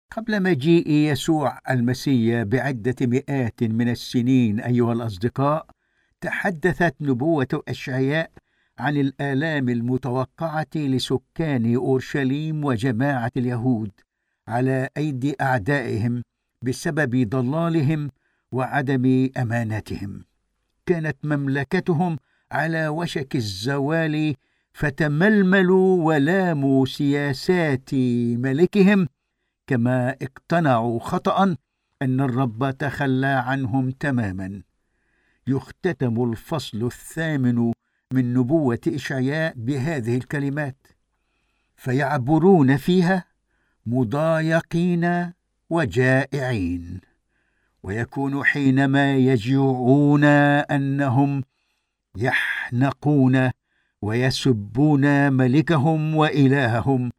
قبل مجيء يسوع المسيح بعدة مئات من السنين أيها الأصدقاء، تحدثت نبوة أشعياء عن الآلام المتوقعة لسكان أورشليم وجماعة اليهود على أيدي أعدائهم بسبب ضلالهم وعدم أمانتهم. كانت مملكتهم على وشك الزوال، فتململوا ولاموا سياسات ملكهم، كما اقتنعوا خطأ أن الرب تخلى عنهم تماما. يختتم الفصل 8 من نبوة إشعياء بهذه الكلمات: فيعبرون فيها مضايقين وجائعين، ويكون حينما يجوعون أنهم يحنقون ويسبون ملكهم وإلههم،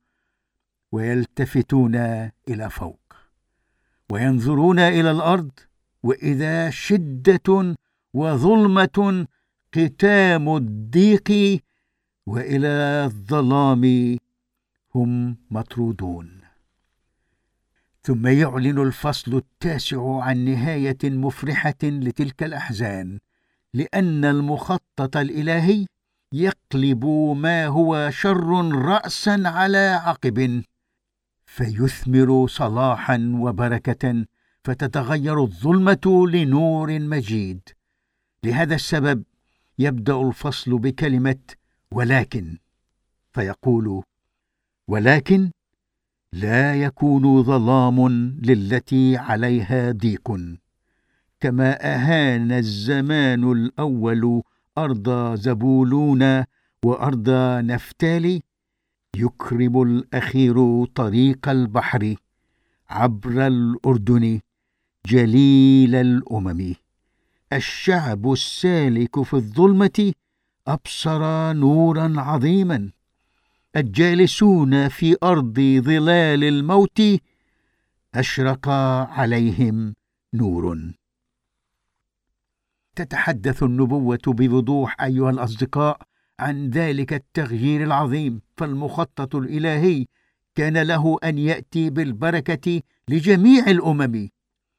ويلتفتون إلى فوق وينظرون إلى الأرض، وإذا شدة وظلمة قتام الضيق، وإلى الظلام هم مطرودون. ثم يعلن الفصل 9 عن نهاية مفرحة لتلك الأحزان، لأن المخطط الإلهي يقلب ما هو شر رأسا على عقب، فيثمر صلاحا وبركة، فتتغير الظلمة لنور مجيد. لهذا السبب يبدأ الفصل بكلمة ولكن، فيقول: ولكن لا يكون ظلام للتي عليها ضيق، كما أهان الزمان الأول أرض زبولون وأرض نفتالي، يكرم الأخير طريق البحر عبر الأردن جليل الأمم. الشعب السالك في الظلمة أبصر نورا عظيما، الجالسون في أرض ظلال الموت أشرق عليهم نور. تتحدث النبوة بوضوح أيها الأصدقاء عن ذلك التغيير العظيم، فالمخطط الإلهي كان له أن يأتي بالبركة لجميع الأمم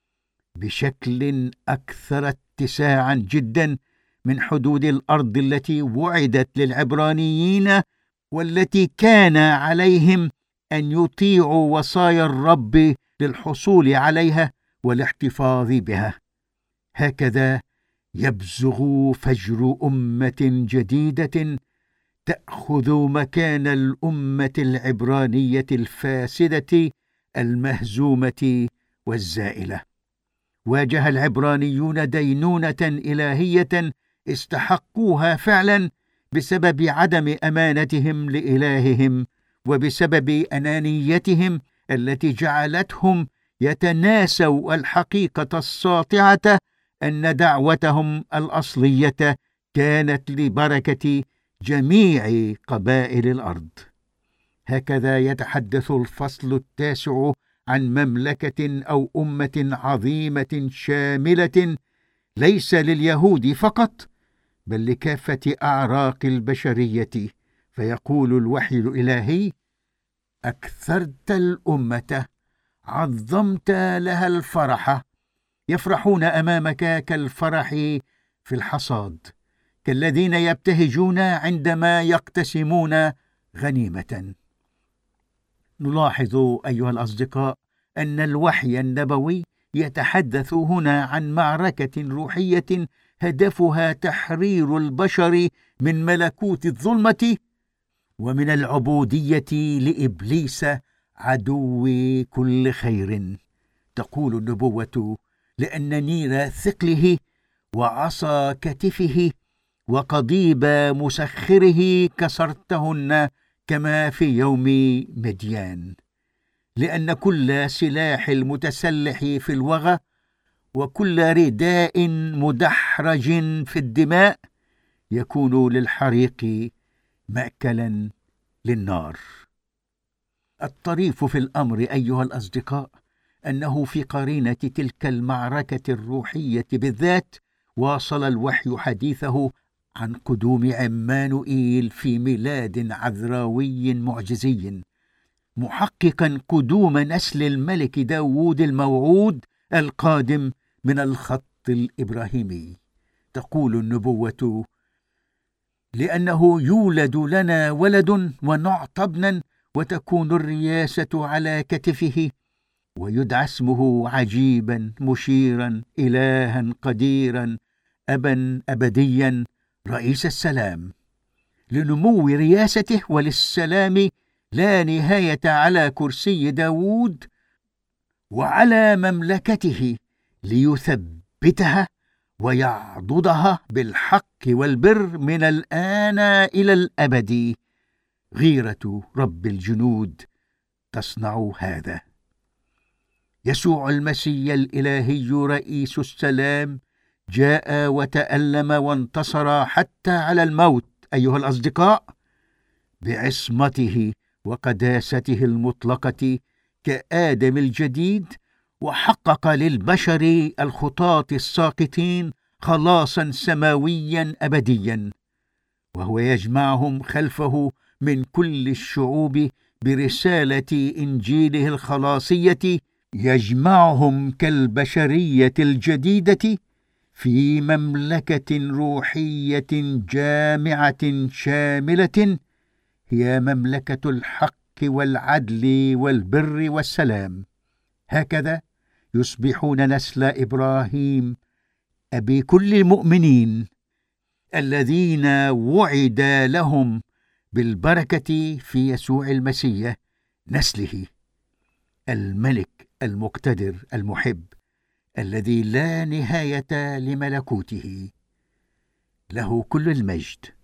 بشكل أكثر اتساعا جدا من حدود الأرض التي وعدت للعبرانيين، والتي كان عليهم أن يطيعوا وصايا الرب للحصول عليها والاحتفاظ بها. هكذا يبزغ فجر أمة جديدة تأخذ مكان الأمة العبرانية الفاسدة المهزومة والزائلة. واجه العبرانيون دينونة إلهية استحقوها فعلا بسبب عدم أمانتهم لإلههم، وبسبب أنانيتهم التي جعلتهم يتناسوا الحقيقة الساطعة أن دعوتهم الأصلية كانت لبركة جميع قبائل الأرض. هكذا يتحدث الفصل 9 عن مملكة أو أمة عظيمة شاملة، ليس لليهود فقط بل لكافة أعراق البشرية. فيقول الوحي الإلهي: أكثرت الأمة، عظمت لها الفرح، يفرحون أمامك كالفرح في الحصاد، كالذين يبتهجون عندما يقتسمون غنيمة. نلاحظ أيها الأصدقاء أن الوحي النبوي يتحدث هنا عن معركة روحية هدفها تحرير البشر من ملكوت الظلمة ومن العبودية لإبليس عدو كل خير. تقول النبوة: لأن نير ثقله وعصا كتفه وقضيب مسخره كسرتهن كما في يوم مديان. لأن كل سلاح المتسلح في الوغى وكل رداء مدحرج في الدماء يكون للحريق مأكلا للنار. الطريف في الأمر أيها الأصدقاء أنه في قرينة تلك المعركة الروحية بالذات واصل الوحي حديثه عن قدوم عمانوئيل في ميلاد عذراوي معجزي، محققا قدوم نسل الملك داود الموعود القادم من الخط الإبراهيمي. تقول النبوة: لأنه يولد لنا ولد ونعطى ابنا وتكون الرياسة على كتفه ويدعى اسمه عجيبا، مشيرا، إلها قديرا، أبا أبديا، رئيس السلام. لنمو رياسته وللسلام لا نهاية على كرسي داود وعلى مملكته، ليثبتها ويعضدها بالحق والبر من الآن إلى الأبد. غيرة رب الجنود تصنع هذا. يسوع المسيح الإلهي رئيس السلام جاء وتألم وانتصر حتى على الموت أيها الأصدقاء، بعصمته وقداسته المطلقة كآدم الجديد، وحقق للبشر الخطاة الساقطين خلاصا سماويا أبديا، وهو يجمعهم خلفه من كل الشعوب برسالة إنجيله الخلاصية، يجمعهم كالبشرية الجديدة في مملكة روحية جامعة شاملة، هي مملكة الحق والعدل والبر والسلام. هكذا يصبحون نسل إبراهيم أبي كل المؤمنين الذين وعد لهم بالبركة في يسوع المسيح نسله، الملك المقتدر المحب الذي لا نهاية لملكوته. له كل المجد.